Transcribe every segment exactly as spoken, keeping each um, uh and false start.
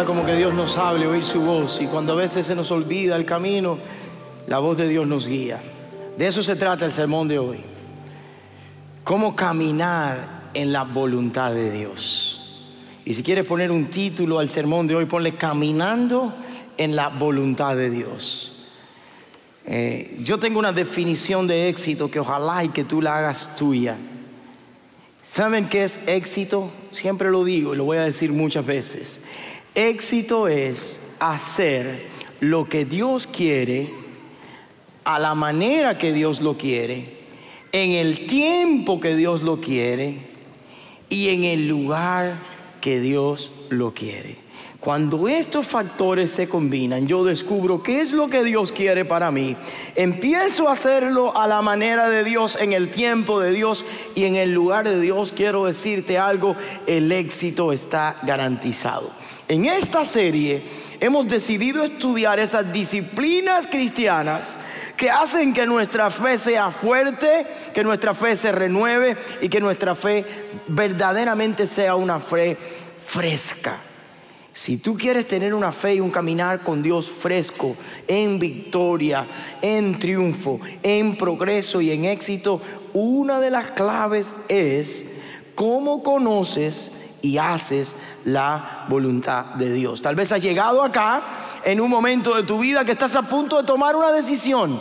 como que Dios nos hable, oír su voz. Y cuando a veces se nos olvida el camino, la voz de Dios nos guía. De eso se trata el sermón de hoy. Cómo caminar en la voluntad de Dios. Y si quieres poner un título al sermón de hoy, ponle Caminando en la voluntad de Dios. Eh, yo tengo una definición de éxito que ojalá y que tú la hagas tuya. ¿Saben qué es éxito? Siempre lo digo y lo voy a decir muchas veces. Éxito es hacer lo que Dios quiere, a la manera que Dios lo quiere, en el tiempo que Dios lo quiere y en el lugar que Dios lo quiere. Cuando estos factores se combinan, yo descubro qué es lo que Dios quiere para mí. Empiezo a hacerlo a la manera de Dios, en el tiempo de Dios y en el lugar de Dios. Quiero decirte algo, el éxito está garantizado. En esta serie hemos decidido estudiar esas disciplinas cristianas que hacen que nuestra fe sea fuerte, que nuestra fe se renueve y que nuestra fe verdaderamente sea una fe fresca. Si tú quieres tener una fe y un caminar con Dios fresco, en victoria, en triunfo, en progreso y en éxito, una de las claves es cómo conoces y haces la voluntad de Dios. Tal vez has llegado acá en un momento de tu vida que estás a punto de tomar una decisión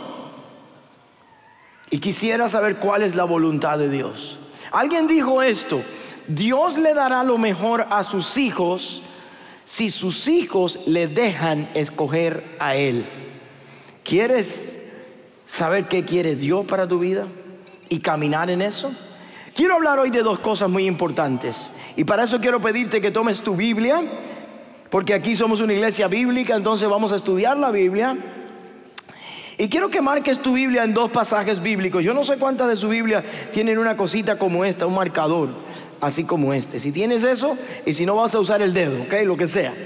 y quisiera saber cuál es la voluntad de Dios. Alguien dijo esto: Dios le dará lo mejor a sus hijos si sus hijos le dejan escoger a Él. ¿Quieres saber qué quiere Dios para tu vida y caminar en eso? Quiero hablar hoy de dos cosas muy importantes. Y para eso quiero pedirte que tomes tu Biblia, porque aquí somos una iglesia bíblica, entonces vamos a estudiar la Biblia. Y quiero que marques tu Biblia en dos pasajes bíblicos. Yo no sé cuántas de su Biblia tienen una cosita como esta, un marcador, así como este. Si tienes eso, y si no, vas a usar el dedo, ¿ok? Lo que sea.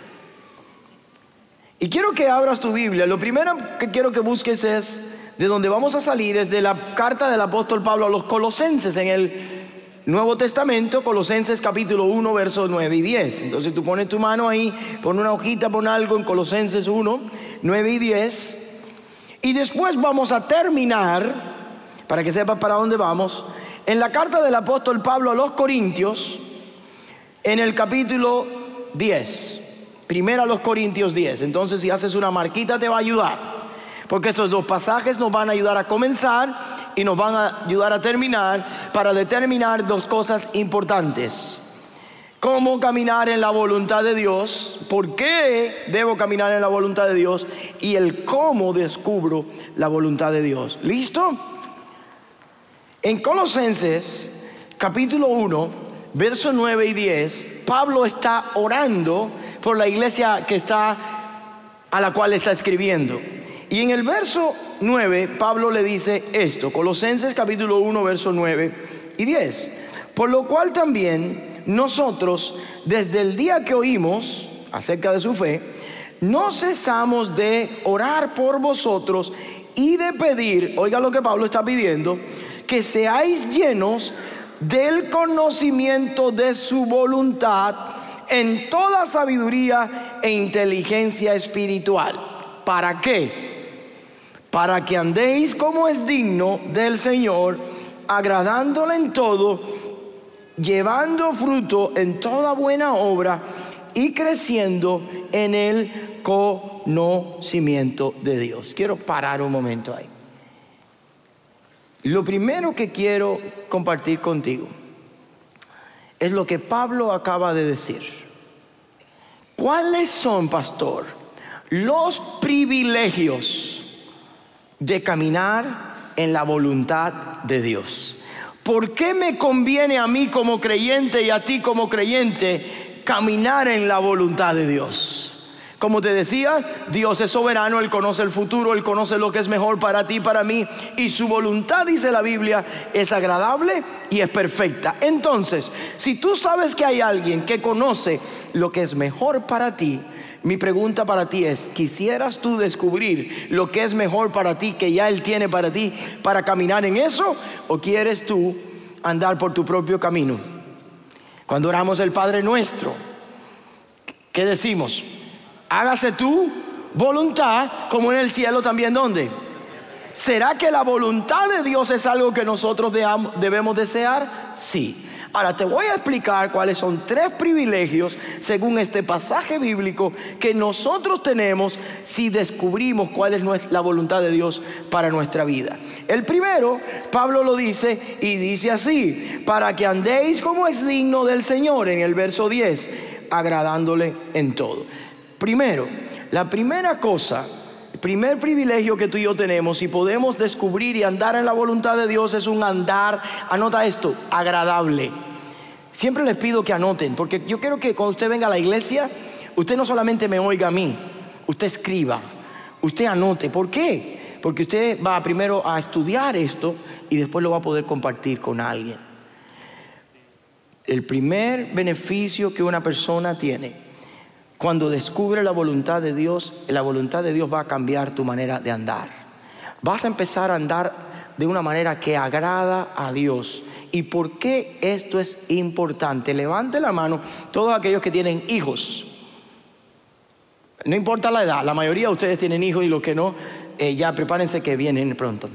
Y quiero que abras tu Biblia. Lo primero que quiero que busques es, de donde vamos a salir, es de la carta del apóstol Pablo a los Colosenses en el Nuevo Testamento, Colosenses capítulo uno, versos nueve y diez. Entonces tú pones tu mano ahí, pon una hojita, pon algo en Colosenses uno, nueve y diez. Y después vamos a terminar, para que sepas para dónde vamos, en la carta del apóstol Pablo a los Corintios, en el capítulo diez. Primero a los Corintios diez. Entonces, si haces una marquita te va a ayudar, porque estos dos pasajes nos van a ayudar a comenzar y nos van a ayudar a terminar, para determinar dos cosas importantes: cómo caminar en la voluntad de Dios, por qué debo caminar en la voluntad de Dios, y el cómo descubro la voluntad de Dios. ¿Listo? En Colosenses capítulo uno, versos nueve y diez, Pablo está orando por la iglesia que está, a la cual está escribiendo. Y en el verso nueve, Pablo le dice esto, Colosenses capítulo uno, versos nueve y diez. Por lo cual también nosotros, desde el día que oímos acerca de su fe, no cesamos de orar por vosotros y de pedir, oiga lo que Pablo está pidiendo, que seáis llenos del conocimiento de su voluntad en toda sabiduría e inteligencia espiritual. ¿Para qué? Para que andéis como es digno del Señor, agradándole en todo, llevando fruto en toda buena obra y creciendo en el conocimiento de Dios. Quiero parar un momento ahí. Lo primero que quiero compartir contigo es lo que Pablo acaba de decir. ¿Cuáles son, pastor, los privilegios de caminar en la voluntad de Dios? ¿Por qué me conviene a mí como creyente y a ti como creyente caminar en la voluntad de Dios? Como te decía, Dios es soberano, Él conoce el futuro, Él conoce lo que es mejor para ti y para mí, y su voluntad, dice la Biblia, es agradable y es perfecta. Entonces, si tú sabes que hay alguien que conoce lo que es mejor para ti, mi pregunta para ti es: ¿quisieras tú descubrir lo que es mejor para ti, que ya Él tiene para ti, para caminar en eso? ¿O quieres tú andar por tu propio camino? Cuando oramos el Padre Nuestro, ¿qué decimos? Hágase tu voluntad como en el cielo también. ¿Dónde? ¿Será que la voluntad de Dios es algo que nosotros debemos desear? Sí. Ahora te voy a explicar cuáles son tres privilegios según este pasaje bíblico que nosotros tenemos si descubrimos cuál es la voluntad de Dios para nuestra vida. El primero, Pablo lo dice y dice así: para que andéis como es digno del Señor, en el verso diez, agradándole en todo. Primero, la primera cosa, el primer privilegio que tú y yo tenemos y podemos descubrir y andar en la voluntad de Dios es un andar, anota esto, agradable. Siempre les pido que anoten, porque yo quiero que cuando usted venga a la iglesia, usted no solamente me oiga a mí, usted escriba, usted anote. ¿Por qué? Porque usted va primero a estudiar esto y después lo va a poder compartir con alguien. El primer beneficio que una persona tiene cuando descubre la voluntad de Dios, la voluntad de Dios va a cambiar tu manera de andar. Vas a empezar a andar de una manera que agrada a Dios. ¿Y por qué esto es importante? Levante la mano todos aquellos que tienen hijos. No importa la edad, la mayoría de ustedes tienen hijos y los que no, eh, ya prepárense que vienen pronto.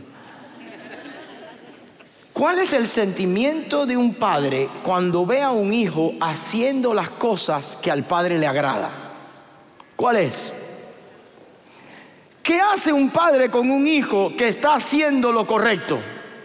¿Cuál es el sentimiento de un padre cuando ve a un hijo haciendo las cosas que al padre le agrada? ¿Cuál es? ¿Qué hace un padre con un hijo que está haciendo lo correcto?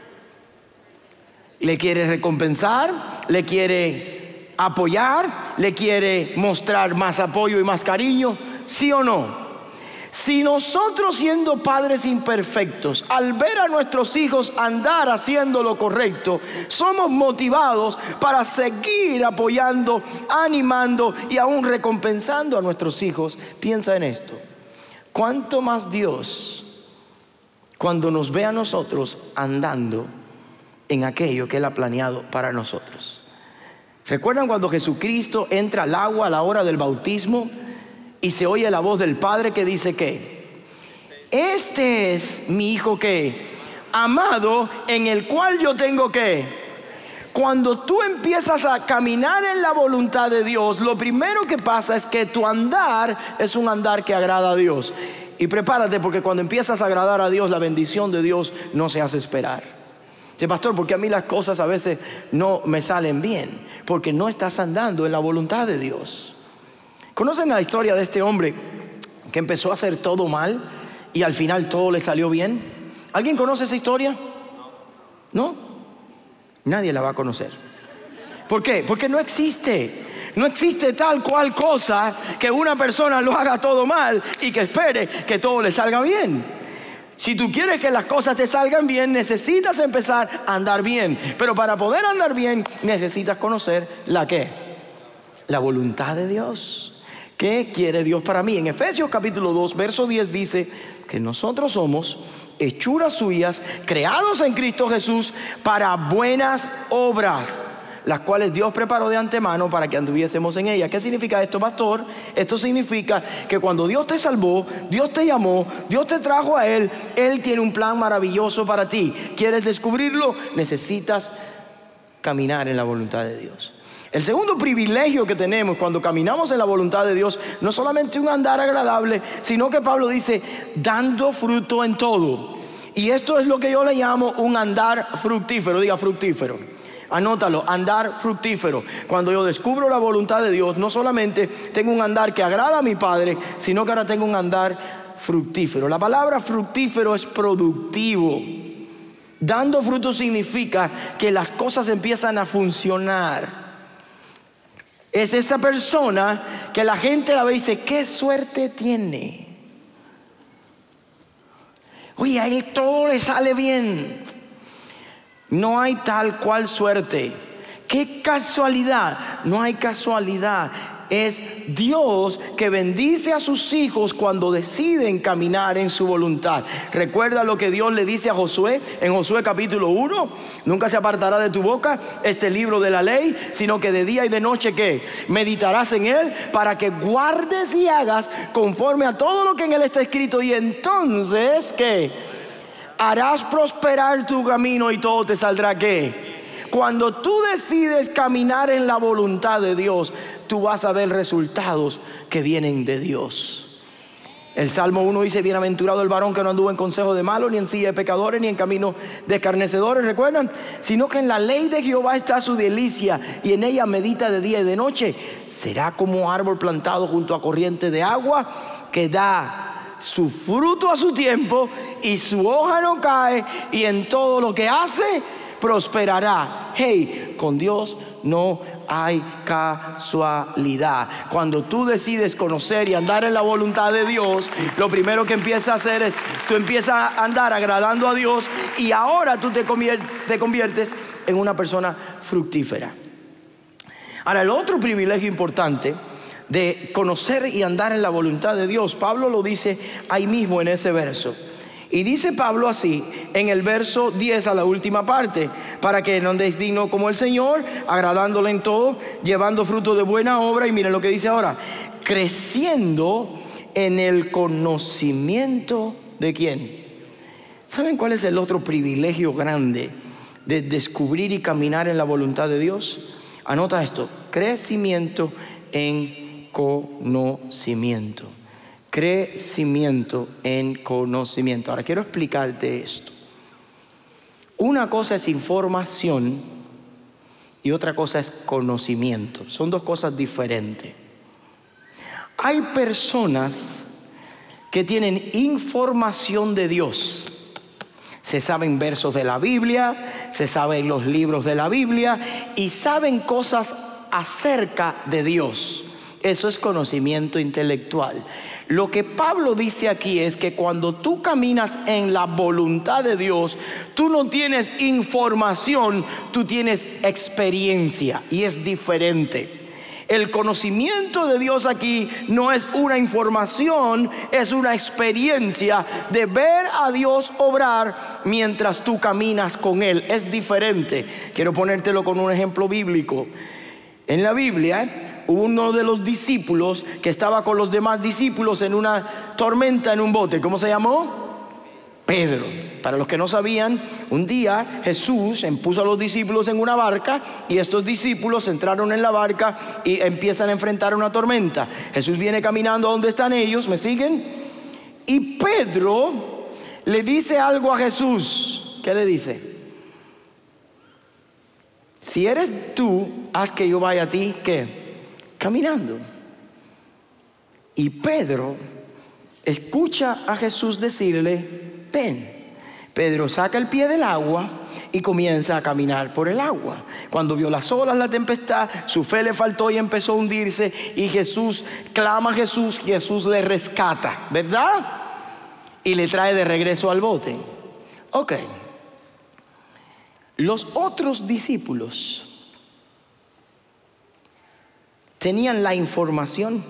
¿Le quiere recompensar? ¿Le quiere apoyar? ¿Le quiere mostrar más apoyo y más cariño? ¿Sí o no? Si nosotros, siendo padres imperfectos, al ver a nuestros hijos andar haciendo lo correcto, somos motivados para seguir apoyando, animando y aún recompensando a nuestros hijos, piensa en esto: ¿cuánto más Dios cuando nos ve a nosotros andando en aquello que Él ha planeado para nosotros? ¿Recuerdan cuando Jesucristo entra al agua a la hora del bautismo y se oye la voz del Padre que dice que este es mi hijo que amado, en el cual yo tengo que? Cuando tú empiezas a caminar en la voluntad de Dios, lo primero que pasa es que tu andar es un andar que agrada a Dios. Y prepárate, porque cuando empiezas a agradar a Dios, la bendición de Dios no se hace esperar. Dice: pastor, porque a mí las cosas a veces no me salen bien, porque no estás andando en la voluntad de Dios. ¿Conocen la historia de este hombre que empezó a hacer todo mal y al final todo le salió bien? ¿Alguien conoce esa historia? ¿No? Nadie la va a conocer. ¿Por qué? Porque no existe. No existe tal cual cosa que una persona lo haga todo mal y que espere que todo le salga bien. Si tú quieres que las cosas te salgan bien, necesitas empezar a andar bien. Pero para poder andar bien, necesitas conocer la ¿qué? La voluntad de Dios. ¿Qué quiere Dios para mí? En Efesios capítulo dos, verso diez dice que nosotros somos hechuras suyas, creados en Cristo Jesús para buenas obras, las cuales Dios preparó de antemano para que anduviésemos en ellas. ¿Qué significa esto, pastor? Esto significa que cuando Dios te salvó, Dios te llamó, Dios te trajo a Él, Él tiene un plan maravilloso para ti. ¿Quieres descubrirlo? Necesitas caminar en la voluntad de Dios. El segundo privilegio que tenemos cuando caminamos en la voluntad de Dios, no solamente un andar agradable, sino que Pablo dice, dando fruto en todo. Y esto es lo que yo le llamo un andar fructífero. Diga fructífero. Anótalo, andar fructífero. Cuando yo descubro la voluntad de Dios, no solamente tengo un andar que agrada a mi Padre, sino que ahora tengo un andar fructífero. La palabra fructífero es productivo. Dando fruto significa que las cosas empiezan a funcionar. Es esa persona que la gente la ve y dice, qué suerte tiene. Oye, a él todo le sale bien. No hay tal cual suerte. Qué casualidad. No hay casualidad. Es Dios que bendice a sus hijos cuando deciden caminar en su voluntad. Recuerda lo que Dios le dice a Josué en Josué capítulo uno: nunca se apartará de tu boca este libro de la ley, sino que de día y de noche ¿qué? Meditarás en él, para que guardes y hagas conforme a todo lo que en él está escrito, y entonces ¿qué? Harás prosperar tu camino y todo te saldrá ¿qué? Cuando tú decides caminar en la voluntad de Dios, tú vas a ver resultados que vienen de Dios. El Salmo uno dice: bienaventurado el varón que no anduvo en consejo de malos, ni en silla de pecadores, ni en camino de escarnecedores, ¿recuerdan? Sino que en la ley de Jehová está su delicia, y en ella medita de día y de noche. Será como árbol plantado junto a corriente de agua, que da su fruto a su tiempo, y su hoja no cae, y en todo lo que hace prosperará. Hey, con Dios no hay casualidad. Cuando tú decides conocer y andar en la voluntad de Dios, lo primero que empiezas a hacer es, tú empiezas a andar agradando a Dios, y ahora tú te conviertes, te conviertes en una persona fructífera. Ahora, el otro privilegio importante de conocer y andar en la voluntad de Dios, Pablo lo dice ahí mismo en ese verso. Y dice Pablo así en el verso diez, a la última parte: para que no andéis digno como el Señor, agradándole en todo, llevando fruto de buena obra. Y miren lo que dice ahora: creciendo en el conocimiento de ¿quién? ¿Saben cuál es el otro privilegio grande de descubrir y caminar en la voluntad de Dios? Anota esto: crecimiento en conocimiento. Crecimiento en conocimiento. Ahora quiero explicarte esto. Una cosa es información y otra cosa es conocimiento. Son dos cosas diferentes. Hay personas que tienen información de Dios. Se saben versos de la Biblia, se saben los libros de la Biblia y saben cosas acerca de Dios. Eso es conocimiento intelectual. Lo que Pablo dice aquí es que cuando tú caminas en la voluntad de Dios, tú no tienes información, tú tienes experiencia, y es diferente. El conocimiento de Dios aquí no es una información, es una experiencia de ver a Dios obrar mientras tú caminas con Él. Es diferente. Quiero ponértelo con un ejemplo bíblico. En la Biblia, uno de los discípulos que estaba con los demás discípulos en una tormenta en un bote, ¿cómo se llamó? Pedro. Para los que no sabían, un día Jesús puso a los discípulos en una barca, y estos discípulos entraron en la barca y empiezan a enfrentar una tormenta. Jesús viene caminando a donde están ellos, ¿me siguen? Y Pedro le dice algo a Jesús. ¿Qué le dice? Si eres tú, haz que yo vaya a ti, ¿qué? Caminando. Y Pedro escucha a Jesús decirle: ven. Pedro saca el pie del agua y comienza a caminar por el agua. Cuando vio las olas, la tempestad, su fe le faltó y empezó a hundirse, y Jesús clama a Jesús, y Jesús le rescata, ¿verdad? Y le trae de regreso al bote. Ok. Los otros discípulos tenían la información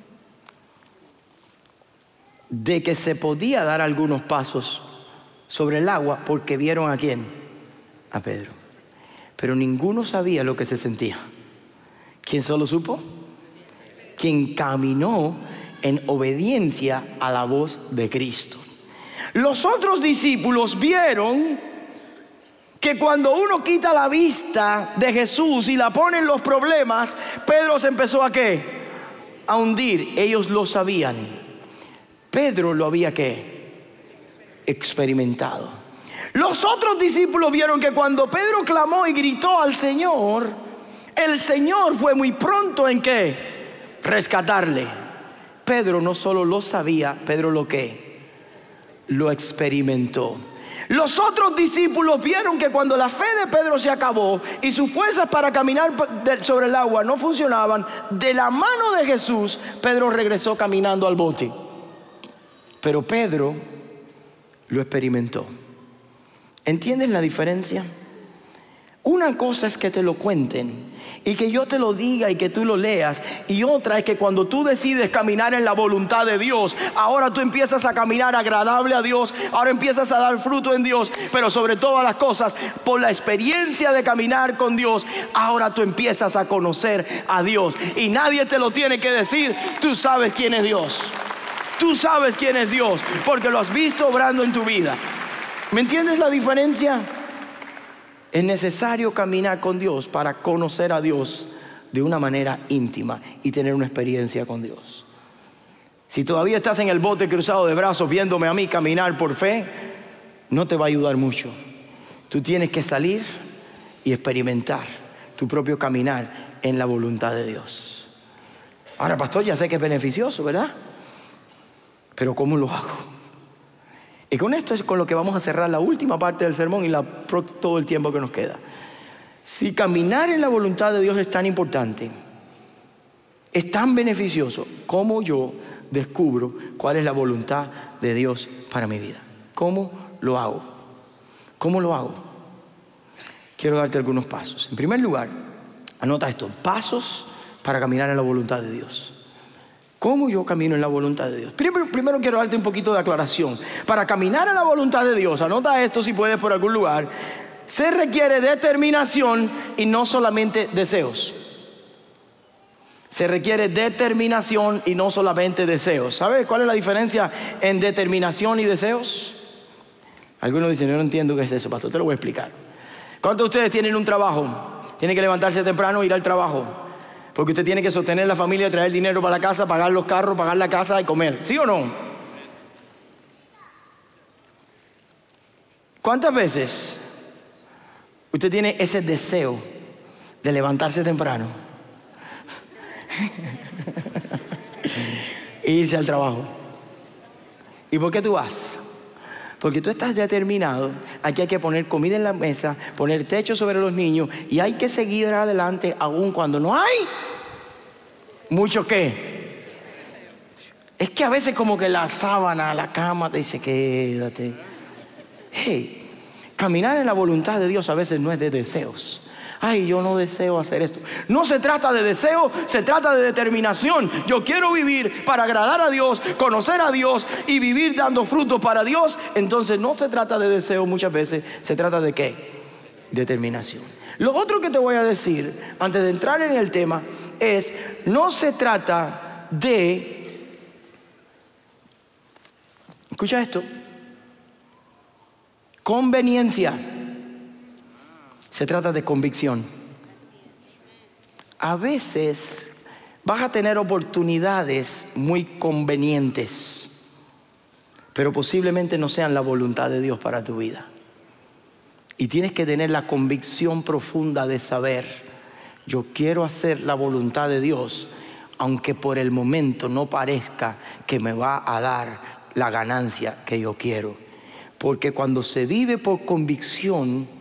de que se podía dar algunos pasos sobre el agua, porque vieron a quién, a Pedro. Pero ninguno sabía lo que se sentía. ¿Quién solo supo? Quien caminó en obediencia a la voz de Cristo. Los otros discípulos vieron que cuando uno quita la vista de Jesús y la pone en los problemas, Pedro se empezó a ¿qué? A hundir. Ellos lo sabían. Pedro lo había ¿qué? Experimentado. Los otros discípulos vieron que cuando Pedro clamó y gritó al Señor, el Señor fue muy pronto en ¿qué? Rescatarle. Pedro no solo lo sabía, Pedro lo ¿qué? Lo experimentó. Los otros discípulos vieron que cuando la fe de Pedro se acabó y sus fuerzas para caminar sobre el agua no funcionaban, de la mano de Jesús, Pedro regresó caminando al bote. Pero Pedro lo experimentó. ¿Entienden la diferencia? Una cosa es que te lo cuenten y que yo te lo diga y que tú lo leas, y otra es que cuando tú decides caminar en la voluntad de Dios, ahora tú empiezas a caminar agradable a Dios, ahora empiezas a dar fruto en Dios, pero sobre todas las cosas, por la experiencia de caminar con Dios, ahora tú empiezas a conocer a Dios, y nadie te lo tiene que decir. Tú sabes quién es Dios. Tú sabes quién es Dios porque lo has visto obrando en tu vida. ¿Me entiendes la diferencia? Es necesario caminar con Dios para conocer a Dios de una manera íntima y tener una experiencia con Dios. Si todavía estás en el bote cruzado de brazos viéndome a mí caminar por fe, no te va a ayudar mucho. Tú tienes que salir y experimentar tu propio caminar en la voluntad de Dios. Ahora, pastor, ya sé que es beneficioso, ¿verdad? Pero ¿cómo lo hago? Y con esto es con lo que vamos a cerrar la última parte del sermón y la, todo el tiempo que nos queda. Si caminar en la voluntad de Dios es tan importante, es tan beneficioso, ¿cómo yo descubro cuál es la voluntad de Dios para mi vida? ¿Cómo lo hago? ¿Cómo lo hago? Quiero darte algunos pasos. En primer lugar, anota esto: pasos para caminar en la voluntad de Dios. ¿Cómo yo camino en la voluntad de Dios? Primero, primero quiero darte un poquito de aclaración. Para caminar en la voluntad de Dios, anota esto si puedes por algún lugar, se requiere determinación y no solamente deseos. Se requiere determinación y no solamente deseos. ¿Sabes cuál es la diferencia en determinación y deseos? Algunos dicen, yo no entiendo qué es eso, pastor, te lo voy a explicar. ¿Cuántos de ustedes tienen un trabajo? Tienen que levantarse temprano e ir al trabajo, porque usted tiene que sostener la familia, traer dinero para la casa, pagar los carros, pagar la casa y comer. ¿Sí o no? ¿Cuántas veces usted tiene ese deseo de levantarse temprano e irse al trabajo? ¿Y por qué tú vas? Porque tú estás determinado. Aquí hay que poner comida en la mesa, poner techo sobre los niños, y hay que seguir adelante aún cuando no hay mucho qué. Es que a veces como que la sábana, la cama te dice quédate. Hey, caminar en la voluntad de Dios a veces no es de deseos. Ay, yo no deseo hacer esto. No se trata de deseo, se trata de determinación. Yo quiero vivir para agradar a Dios, conocer a Dios y vivir dando frutos para Dios. Entonces no se trata de deseo muchas veces, se trata de ¿qué? Determinación. Lo otro que te voy a decir antes de entrar en el tema es, no se trata de, escucha esto, conveniencia. Se trata de convicción. A veces vas a tener oportunidades muy convenientes, pero posiblemente no sean la voluntad de Dios para tu vida. Y tienes que tener la convicción profunda de saber, yo quiero hacer la voluntad de Dios, aunque por el momento no parezca que me va a dar la ganancia que yo quiero. Porque cuando se vive por convicción,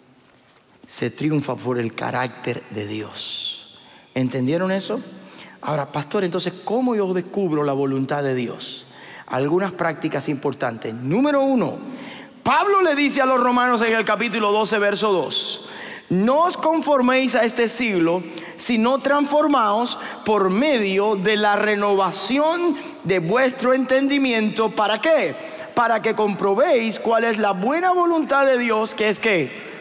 se triunfa por el carácter de Dios. ¿Entendieron eso? Ahora, pastor, entonces, ¿cómo yo descubro la voluntad de Dios? Algunas prácticas importantes. Número uno, Pablo le dice a los romanos en el capítulo doce, verso dos: no os conforméis a este siglo, sino transformaos por medio de la renovación de vuestro entendimiento. ¿Para qué? Para que comprobéis cuál es la buena voluntad de Dios, que es que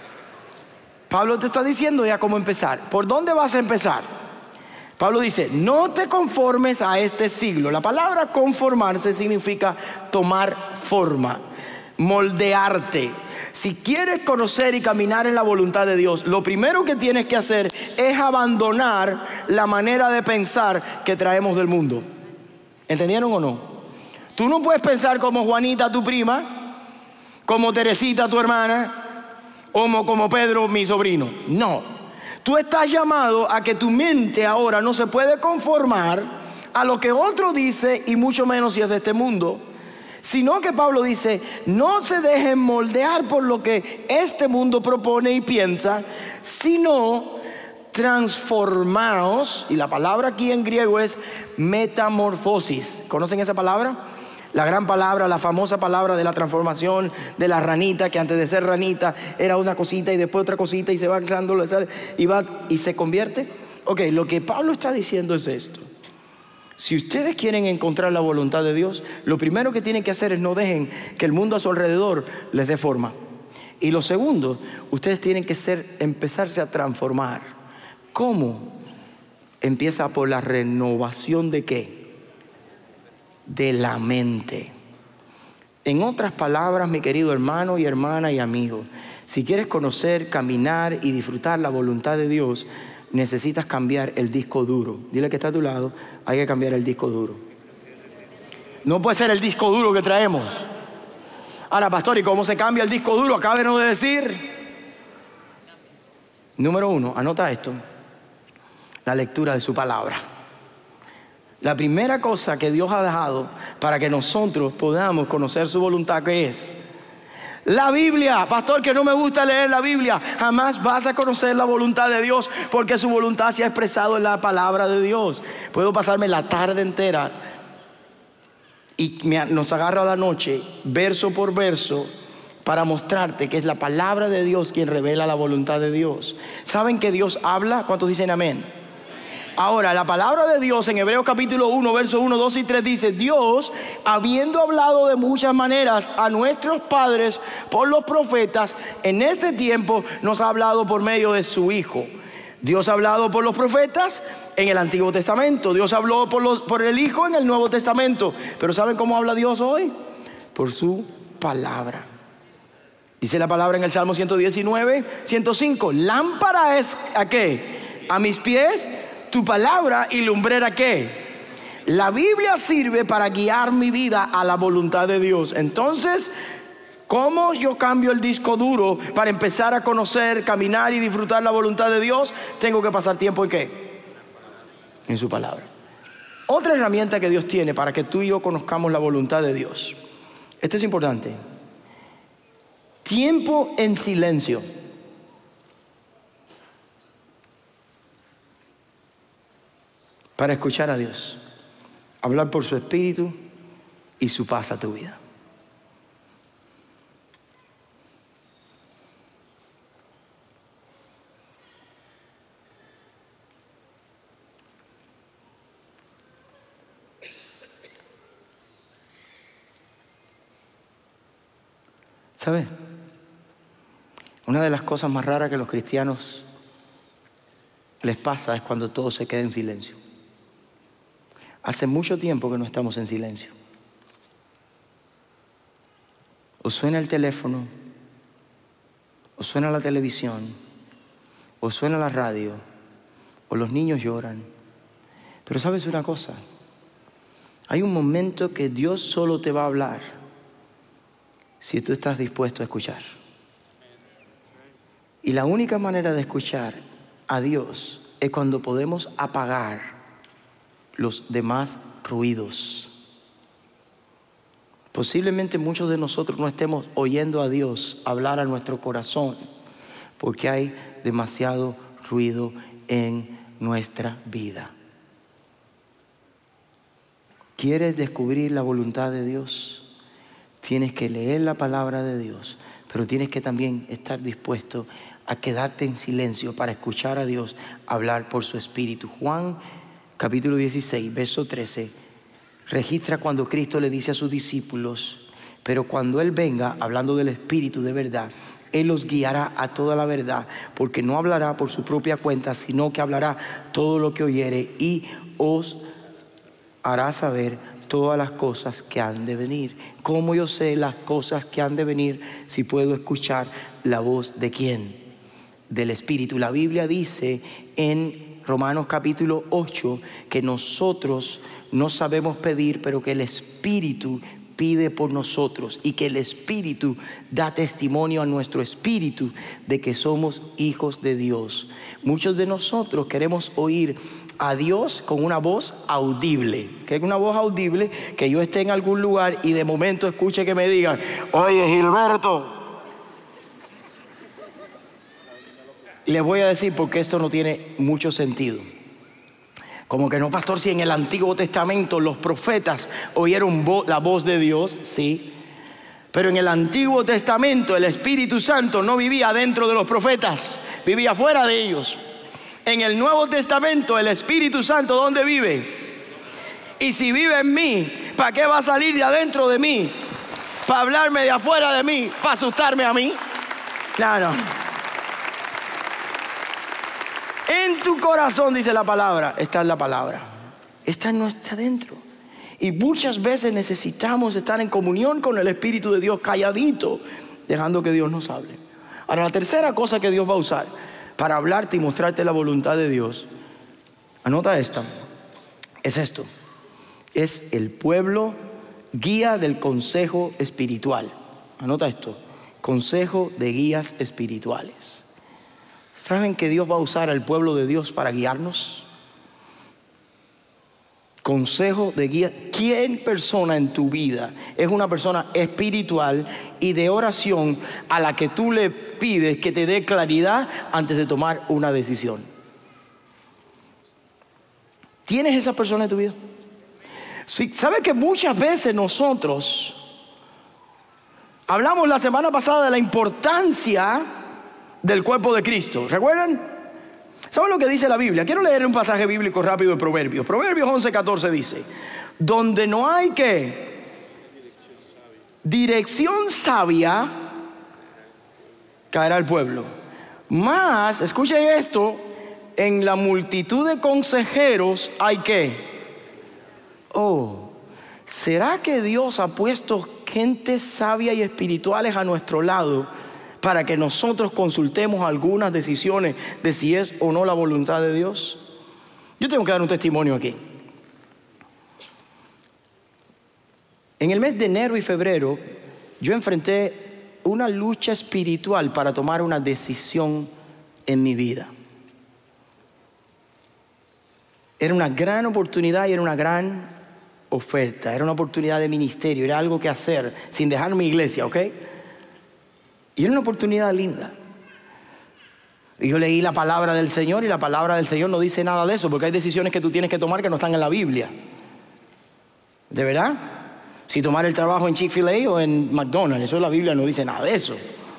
Pablo te está diciendo ya cómo empezar. ¿Por dónde vas a empezar? Pablo dice, no te conformes a este siglo. La palabra conformarse significa tomar forma, moldearte. Si quieres conocer y caminar en la voluntad de Dios, lo primero que tienes que hacer es abandonar la manera de pensar que traemos del mundo. ¿Entendieron o no? Tú no puedes pensar como Juanita, tu prima, como Teresita, tu hermana, o como Pedro, mi sobrino. No, tú estás llamado a que tu mente ahora no se puede conformar a lo que otro dice, y mucho menos si es de este mundo, sino que Pablo dice, no se dejen moldear por lo que este mundo propone y piensa, sino transformaos. Y la palabra aquí en griego es metamorfosis. ¿Conocen esa palabra? La gran palabra, la famosa palabra de la transformación de la ranita, que antes de ser ranita era una cosita y después otra cosita y se va alzando y va y se convierte. Ok, lo que Pablo está diciendo es esto: si ustedes quieren encontrar la voluntad de Dios, lo primero que tienen que hacer es no dejen que el mundo a su alrededor les dé forma. Y lo segundo, ustedes tienen que ser, empezarse a transformar. ¿Cómo? Empieza por la renovación de ¿qué? De la mente. En otras palabras, mi querido hermano y hermana y amigo, si quieres conocer, caminar y disfrutar la voluntad de Dios, necesitas cambiar el disco duro. Dile que está a tu lado, hay que cambiar el disco duro. No puede ser el disco duro que traemos. Ahora, pastor, ¿y cómo se cambia el disco duro? Acábenos de decir. Número uno, anota esto: la lectura de su palabra. La primera cosa que Dios ha dejado para que nosotros podamos conocer su voluntad, ¿qué es? La Biblia. Pastor, que no me gusta leer la Biblia. Jamás vas a conocer la voluntad de Dios, porque su voluntad se ha expresado en la palabra de Dios. Puedo pasarme la tarde entera y me, nos agarra la noche, verso por verso, para mostrarte que es la palabra de Dios quien revela la voluntad de Dios. ¿Saben que Dios habla? ¿Cuántos dicen amén? Ahora, la palabra de Dios en Hebreos capítulo uno, versos uno, dos y tres dice: Dios, habiendo hablado de muchas maneras a nuestros padres por los profetas, en este tiempo nos ha hablado por medio de su Hijo. Dios ha hablado por los profetas en el Antiguo Testamento. Dios habló por, los, por el Hijo en el Nuevo Testamento. Pero ¿saben cómo habla Dios hoy? Por su palabra. Dice la palabra en el Salmo ciento diecinueve, ciento cinco: lámpara es ¿a qué? A mis pies tu palabra, y lumbrera ¿qué? La Biblia sirve para guiar mi vida a la voluntad de Dios. Entonces, ¿cómo yo cambio el disco duro para empezar a conocer, caminar y disfrutar la voluntad de Dios? Tengo que pasar tiempo en ¿qué? En su palabra. Otra herramienta que Dios tiene para que tú y yo conozcamos la voluntad de Dios. Esto es importante: tiempo en silencio. Para escuchar a Dios, hablar por su espíritu y su paz a tu vida. ¿Sabes? Una de las cosas más raras que a los cristianos les pasa es cuando todo se queda en silencio. Hace mucho tiempo que no estamos en silencio. O suena el teléfono, o suena la televisión, o suena la radio, o los niños lloran. Pero ¿sabes una cosa? Hay un momento que Dios solo te va a hablar si tú estás dispuesto a escuchar. Y la única manera de escuchar a Dios es cuando podemos apagar los demás ruidos. Posiblemente muchos de nosotros no estemos oyendo a Dios hablar a nuestro corazón porque hay demasiado ruido en nuestra vida. ¿Quieres descubrir la voluntad de Dios? Tienes que leer la palabra de Dios, pero tienes que también estar dispuesto a quedarte en silencio para escuchar a Dios hablar por su espíritu. Juan capítulo dieciséis, verso trece, registra cuando Cristo le dice a sus discípulos: pero cuando Él venga, hablando del Espíritu de verdad, Él los guiará a toda la verdad, porque no hablará por su propia cuenta, sino que hablará todo lo que oyere y os hará saber todas las cosas que han de venir. ¿Cómo yo sé las cosas que han de venir si puedo escuchar la voz de quién? Del Espíritu. La Biblia dice en Romanos capítulo ocho que nosotros no sabemos pedir, pero que el Espíritu pide por nosotros, y que el Espíritu da testimonio a nuestro espíritu de que somos hijos de Dios. Muchos de nosotros queremos oír a Dios con una voz audible. Que es una voz audible, que yo esté en algún lugar y de momento escuche que me digan: oye, Gilberto. Les voy a decir porque esto no tiene mucho sentido. Como que no, pastor, si en el Antiguo Testamento los profetas oyeron vo- la voz de Dios, sí. Pero en el Antiguo Testamento el Espíritu Santo no vivía dentro de los profetas, vivía fuera de ellos. En el Nuevo Testamento el Espíritu Santo, ¿dónde vive? Y si vive en mí, ¿para qué va a salir de adentro de mí? ¿Para hablarme de afuera de mí? ¿Para asustarme a mí? No, no. En tu corazón, dice la palabra, está la palabra. Está, no está dentro. Y muchas veces necesitamos estar en comunión con el Espíritu de Dios, calladito, dejando que Dios nos hable. Ahora, la tercera cosa que Dios va a usar para hablarte y mostrarte la voluntad de Dios, anota esta, es esto, es el pueblo guía del consejo espiritual. Anota esto, consejo de guías espirituales. ¿Saben que Dios va a usar al pueblo de Dios para guiarnos? Consejo de guía. ¿Quién persona en tu vida es una persona espiritual y de oración a la que tú le pides que te dé claridad antes de tomar una decisión? ¿Tienes esa persona en tu vida? Sí, ¿sabes que muchas veces nosotros hablamos la semana pasada de la importancia del cuerpo de Cristo? ¿Recuerdan? ¿Saben lo que dice la Biblia? Quiero leer un pasaje bíblico rápido de Proverbios. Proverbios once catorce dice: donde no hay que dirección sabia, caerá el pueblo. Más, escuchen esto, en la multitud de consejeros hay que. Oh, ¿será que Dios ha puesto gente sabia y espirituales a nuestro lado para que nosotros consultemos algunas decisiones de si es o no la voluntad de Dios? Yo tengo que dar un testimonio aquí. En el mes de enero y febrero, yo enfrenté una lucha espiritual para tomar una decisión en mi vida. Era una gran oportunidad y era una gran oferta. Era una oportunidad de ministerio, era algo que hacer sin dejar mi iglesia, ¿ok? Y era una oportunidad linda. Y yo leí la palabra del Señor y la palabra del Señor no dice nada de eso, porque hay decisiones que tú tienes que tomar que no están en la Biblia. ¿De verdad? Si tomar el trabajo en Chick-fil-A o en McDonald's, eso la Biblia no dice nada de eso.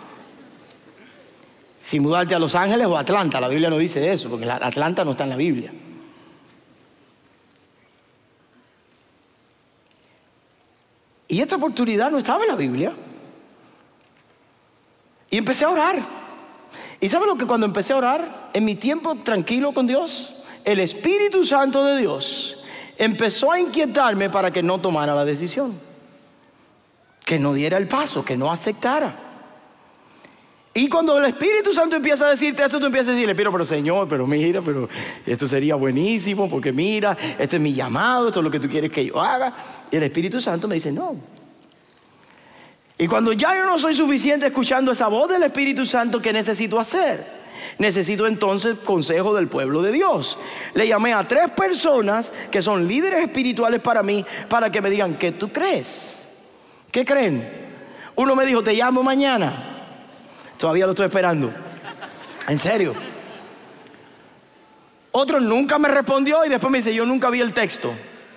Si mudarte a Los Ángeles o a Atlanta, la Biblia no dice eso, porque Atlanta no está en la Biblia. Y esta oportunidad no estaba en la Biblia. Y empecé a orar. ¿Y sabe lo que cuando empecé a orar? En mi tiempo tranquilo con Dios, el Espíritu Santo de Dios empezó a inquietarme para que no tomara la decisión, que no diera el paso, que no aceptara. Y cuando el Espíritu Santo empieza a decirte esto, tú empiezas a decirle, pero, pero Señor, pero mira, pero esto sería buenísimo, porque mira, esto es mi llamado, esto es lo que tú quieres que yo haga. Y el Espíritu Santo me dice, no. Y cuando ya yo no soy suficiente escuchando esa voz del Espíritu Santo, ¿qué necesito hacer? Necesito entonces consejo del pueblo de Dios. Le llamé a tres personas que son líderes espirituales para mí, para que me digan, ¿qué tú crees? ¿Qué creen? Uno me dijo, te llamo mañana. Todavía lo estoy esperando. En serio. Otro nunca me respondió y después me dice, yo nunca vi el texto.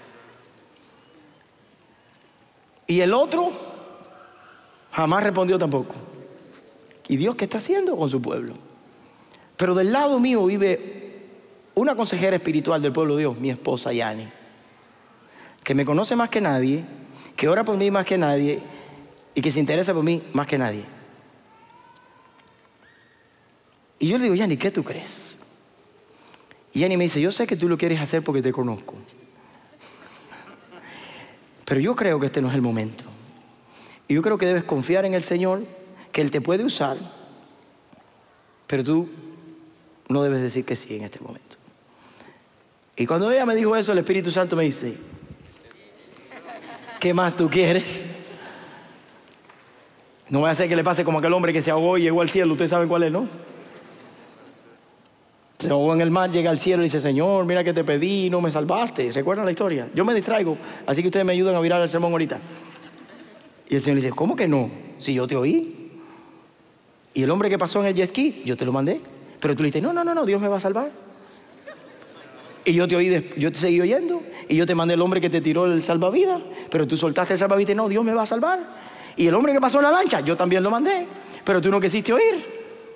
Y el otro jamás respondió tampoco. ¿Y Dios qué está haciendo con su pueblo? Pero del lado mío vive una consejera espiritual del pueblo de Dios, mi esposa Yani, que me conoce más que nadie, que ora por mí más que nadie y que se interesa por mí más que nadie. Y yo le digo, Yani, ¿qué tú crees? Y Yani me dice, yo sé que tú lo quieres hacer porque te conozco, pero yo creo que este no es el momento. Y yo creo que debes confiar en el Señor, que Él te puede usar, pero tú no debes decir que sí en este momento. Y cuando ella me dijo eso, el Espíritu Santo me dice, ¿qué más tú quieres? No voy a hacer que le pase como aquel hombre que se ahogó y llegó al cielo. Ustedes saben cuál es, ¿no? Se ahogó en el mar, llega al cielo y dice, Señor, mira que te pedí y no me salvaste. ¿Recuerdan la historia? Yo me distraigo, así que ustedes me ayudan a virar el sermón ahorita. Y el Señor dice, ¿cómo que no? Si yo te oí. Y el hombre que pasó en el jet ski, yo te lo mandé. Pero tú le dijiste, no, no, no, no, Dios me va a salvar. Y yo te oí, yo te seguí oyendo. Y yo te mandé el hombre que te tiró el salvavidas. Pero tú soltaste el salvavidas y no, Dios me va a salvar. Y el hombre que pasó en la lancha, yo también lo mandé. Pero tú no quisiste oír.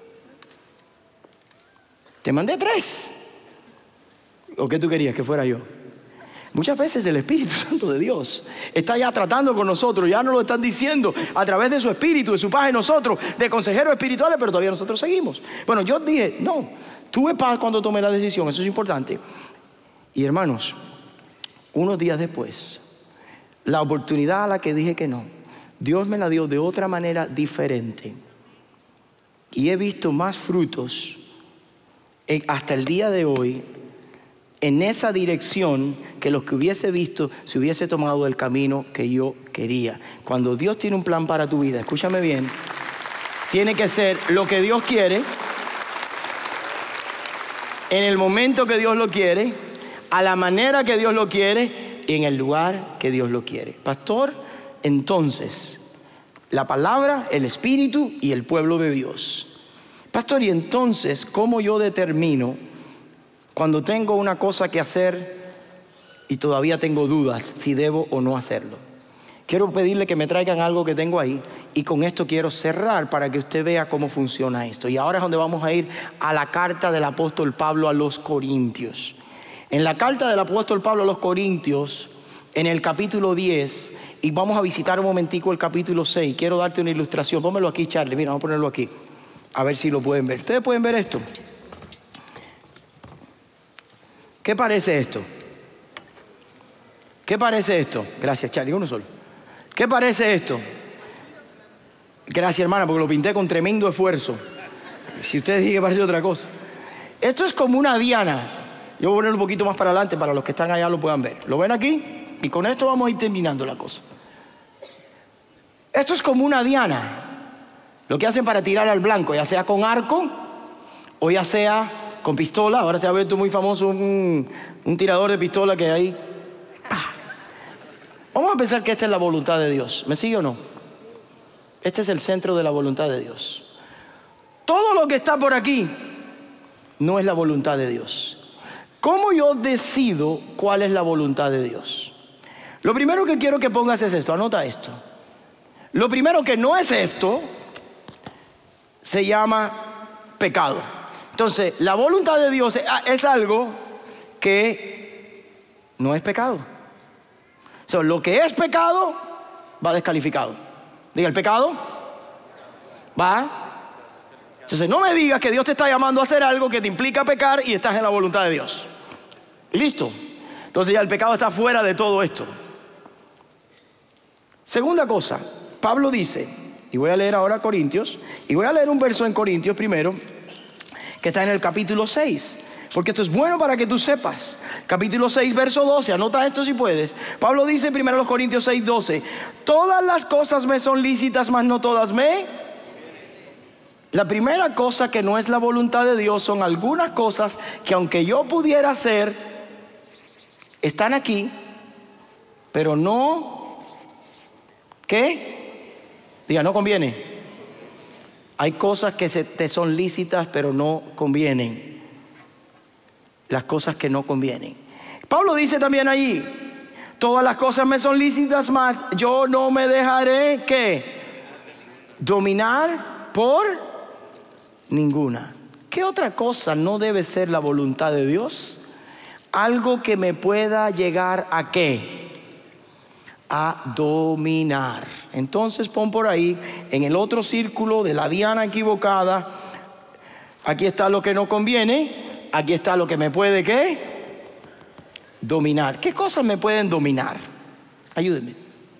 Te mandé tres. ¿O qué tú querías que fuera yo? Muchas veces el Espíritu Santo de Dios está ya tratando con nosotros, ya nos lo están diciendo a través de su Espíritu, de su paz en nosotros, de consejeros espirituales, pero todavía nosotros seguimos. Bueno, yo dije, no, tuve paz cuando tomé la decisión, eso es importante. Y hermanos, unos días después, la oportunidad a la que dije que no, Dios me la dio de otra manera diferente. Y he visto más frutos eh, hasta el día de hoy en esa dirección que los que hubiese visto se hubiese tomado el camino que yo quería. Cuando Dios tiene un plan para tu vida, escúchame bien, tiene que ser lo que Dios quiere, en el momento que Dios lo quiere, a la manera que Dios lo quiere y en el lugar que Dios lo quiere. Pastor, entonces, la palabra, el Espíritu y el pueblo de Dios. Pastor, y entonces, ¿cómo yo determino cuando tengo una cosa que hacer y todavía tengo dudas si debo o no hacerlo? Quiero pedirle que me traigan algo que tengo ahí y con esto quiero cerrar para que usted vea cómo funciona esto. Y ahora es donde vamos a ir a la carta del apóstol Pablo a los Corintios. En la carta del apóstol Pablo a los Corintios, en el capítulo diez, y vamos a visitar un momentico el capítulo seis. Quiero darte una ilustración. Pónmelo aquí, Charlie. Mira, vamos a ponerlo aquí. A ver si lo pueden ver. ¿Ustedes pueden ver esto? ¿Qué parece esto? ¿Qué parece esto? Gracias, Charlie. Uno solo. ¿Qué parece esto? Gracias, hermana, porque lo pinté con tremendo esfuerzo. Si ustedes dicen que parece otra cosa. Esto es como una diana. Yo voy a ponerlo un poquito más para adelante para los que están allá lo puedan ver. ¿Lo ven aquí? Y con esto vamos a ir terminando la cosa. Esto es como una diana. Lo que hacen para tirar al blanco, ya sea con arco o ya sea con pistola. Ahora se ha vuelto muy famoso un, un tirador de pistola que hay. Vamos a pensar que esta es la voluntad de Dios. ¿Me sigue o no? Este es el centro de la voluntad de Dios. Todo lo que está por aquí no es la voluntad de Dios. ¿Cómo yo decido cuál es la voluntad de Dios? Lo primero que quiero que pongas es esto. Anota esto. Lo primero que no es esto se llama pecado. Entonces, la voluntad de Dios es algo que no es pecado. O sea, lo que es pecado va descalificado. Diga, el pecado va. Entonces, no me digas que Dios te está llamando a hacer algo que te implica pecar y estás en la voluntad de Dios. Listo. Entonces ya el pecado está fuera de todo esto. Segunda cosa, Pablo dice, y voy a leer ahora Corintios, y voy a leer un verso en Corintios primero, que está en el capítulo seis, porque esto es bueno para que tú sepas. Capítulo seis, verso doce, anota esto si puedes. Pablo dice primero en los Corintios seis, doce, todas las cosas me son lícitas, mas no todas me. La primera cosa que no es la voluntad de Dios son algunas cosas que aunque yo pudiera hacer, están aquí, pero no, ¿qué? Diga, no conviene. Hay cosas que se, te son lícitas, pero no convienen. Las cosas que no convienen. Pablo dice también allí, todas las cosas me son lícitas, mas yo no me dejaré, ¿qué? Dominar por ninguna. ¿Qué otra cosa no debe ser la voluntad de Dios? Algo que me pueda llegar a ¿qué? A dominar. Entonces pon por ahí, en el otro círculo de la diana equivocada, aquí está lo que no conviene, aquí está lo que me puede ¿qué? Dominar. ¿Qué cosas me pueden dominar? Ayúdenme.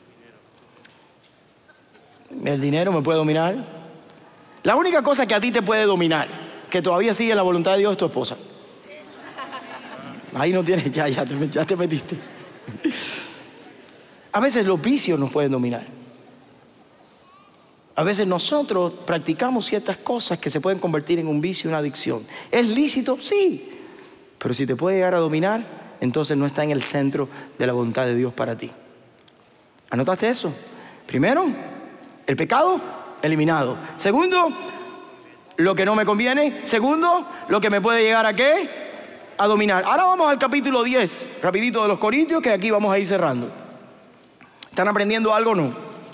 ¿El dinero me puede dominar? La única cosa que a ti te puede dominar, que todavía sigue la voluntad de Dios, es tu esposa. Ahí no tienes, ya, ya te, ya te metiste. A veces los vicios nos pueden dominar. A veces nosotros practicamos ciertas cosas que se pueden convertir en un vicio, una adicción. ¿Es lícito? Sí. Pero si te puede llegar a dominar, entonces no está en el centro de la voluntad de Dios para ti. ¿Anotaste eso? Primero, el pecado eliminado. Segundo, lo que no me conviene. Segundo, lo que me puede llegar a ¿qué? A dominar. Ahora vamos al capítulo diez, rapidito de los Corintios, que aquí vamos a ir cerrando. ¿Están aprendiendo algo o no?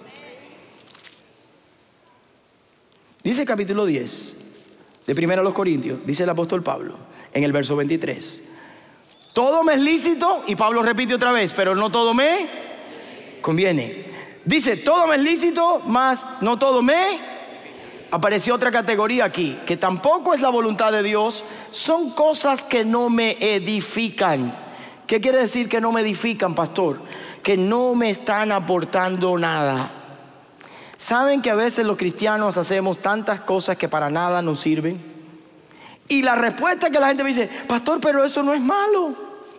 Dice el capítulo diez de primero a los Corintios, dice el apóstol Pablo en el verso veintitrés, todo me es lícito, y Pablo repite otra vez, pero no todo me conviene. Dice, todo me es lícito, mas no todo me. Apareció otra categoría aquí, que tampoco es la voluntad de Dios. Son cosas que no me edifican. ¿Qué quiere decir que no me edifican, pastor? Que no me están aportando nada. ¿Saben que a veces los cristianos hacemos tantas cosas que para nada nos sirven? Y la respuesta que la gente me dice: pastor, pero eso no es malo,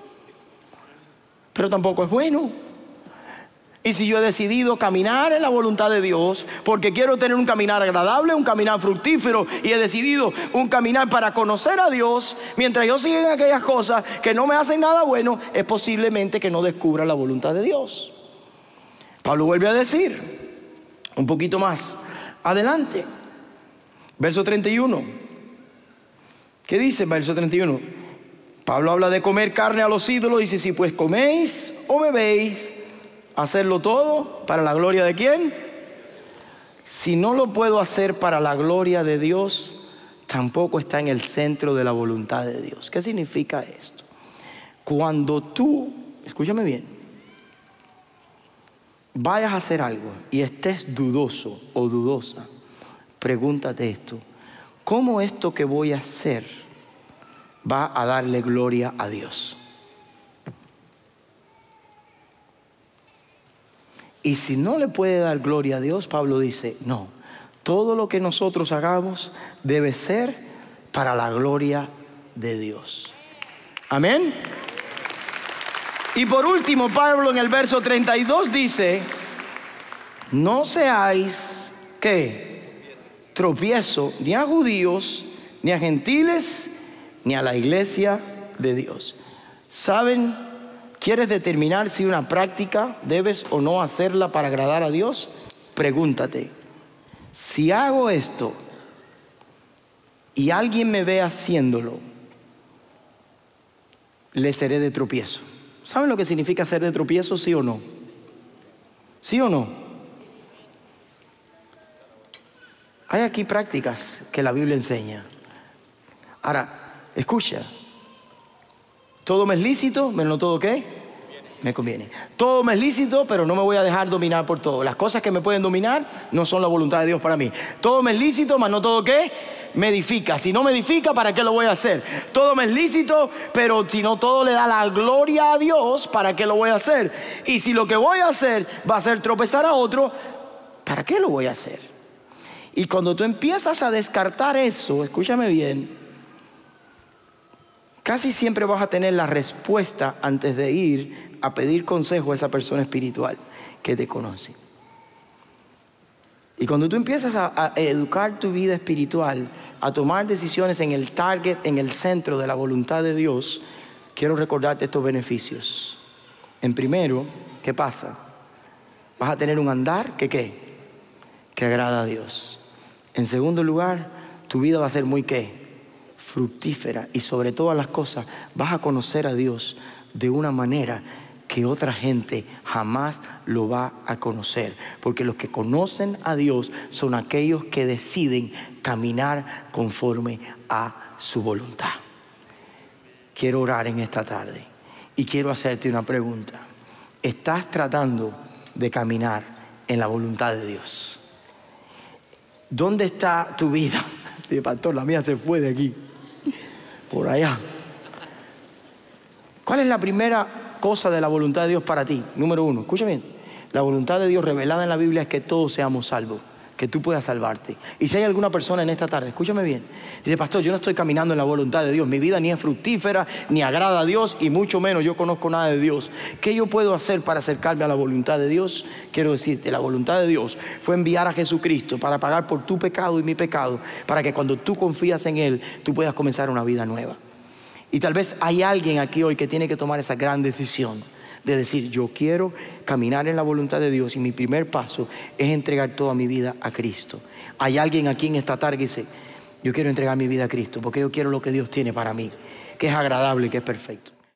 pero tampoco es bueno. Y si yo he decidido caminar en la voluntad de Dios, porque quiero tener un caminar agradable, un caminar fructífero, y he decidido un caminar para conocer a Dios, mientras yo siga en aquellas cosas que no me hacen nada bueno, es posiblemente que no descubra la voluntad de Dios. Pablo vuelve a decir, un poquito más adelante, verso treinta y uno. ¿Qué dice verso treinta y uno? Pablo habla de comer carne a los ídolos. Dice: si pues coméis o bebéis, hacerlo todo para la gloria de ¿quién? Si no lo puedo hacer para la gloria de Dios, tampoco está en el centro de la voluntad de Dios. ¿Qué significa esto? Cuando tú, escúchame bien, vayas a hacer algo y estés dudoso o dudosa, pregúntate esto: ¿cómo esto que voy a hacer va a darle gloria a Dios? Y si no le puede dar gloria a Dios, Pablo dice: no, todo lo que nosotros hagamos debe ser para la gloria de Dios. Amén. Y por último, Pablo en el verso treinta y dos dice: no seáis, ¿qué? Tropiezo ni a judíos, ni a gentiles, ni a la iglesia de Dios. ¿Saben? ¿Quieres determinar si una práctica debes o no hacerla para agradar a Dios? Pregúntate: si hago esto y alguien me ve haciéndolo, ¿le seré de tropiezo? ¿Saben lo que significa ser de tropiezo? ¿Sí o no? ¿Sí o no? Hay aquí prácticas que la Biblia enseña. Ahora, escucha. Todo me es lícito, pero no todo ¿qué? Me conviene. Todo me es lícito, pero no me voy a dejar dominar por todo. Las cosas que me pueden dominar no son la voluntad de Dios para mí. Todo me es lícito, mas no todo ¿qué? Me edifica. Si no me edifica, ¿para qué lo voy a hacer? Todo me es lícito, pero si no todo le da la gloria a Dios, ¿para qué lo voy a hacer? Y si lo que voy a hacer va a ser tropezar a otro, ¿para qué lo voy a hacer? Y cuando tú empiezas a descartar eso, escúchame bien, casi siempre vas a tener la respuesta antes de ir a pedir consejo a esa persona espiritual que te conoce. Y cuando tú empiezas a, a educar tu vida espiritual, a tomar decisiones en el target, en el centro de la voluntad de Dios, quiero recordarte estos beneficios. En primero, ¿qué pasa? Vas a tener un andar que ¿qué? Que agrada a Dios. En segundo lugar, tu vida va a ser muy ¿qué? Fructífera, y sobre todas las cosas vas a conocer a Dios de una manera que otra gente jamás lo va a conocer, porque los que conocen a Dios son aquellos que deciden caminar conforme a su voluntad. Quiero orar en esta tarde y quiero hacerte una pregunta. ¿Estás tratando de caminar en la voluntad de Dios? ¿Dónde está tu vida? Dice: pastor, la mía se fue de aquí por allá. ¿Cuál es la primera cosa de la voluntad de Dios para ti? Número uno, escucha bien. La voluntad de Dios revelada en la Biblia es que todos seamos salvos, que tú puedas salvarte. Y si hay alguna persona en esta tarde, escúchame bien, dice: pastor, yo no estoy caminando en la voluntad de Dios, mi vida ni es fructífera, ni agrada a Dios, y mucho menos yo conozco nada de Dios. ¿Qué yo puedo hacer para acercarme a la voluntad de Dios? Quiero decirte, la voluntad de Dios fue enviar a Jesucristo para pagar por tu pecado y mi pecado, para que cuando tú confías en Él, tú puedas comenzar una vida nueva. Y tal vez hay alguien aquí hoy que tiene que tomar esa gran decisión de decir: yo quiero caminar en la voluntad de Dios, y mi primer paso es entregar toda mi vida a Cristo. Hay alguien aquí en esta tarde que dice: yo quiero entregar mi vida a Cristo porque yo quiero lo que Dios tiene para mí, que es agradable y que es perfecto.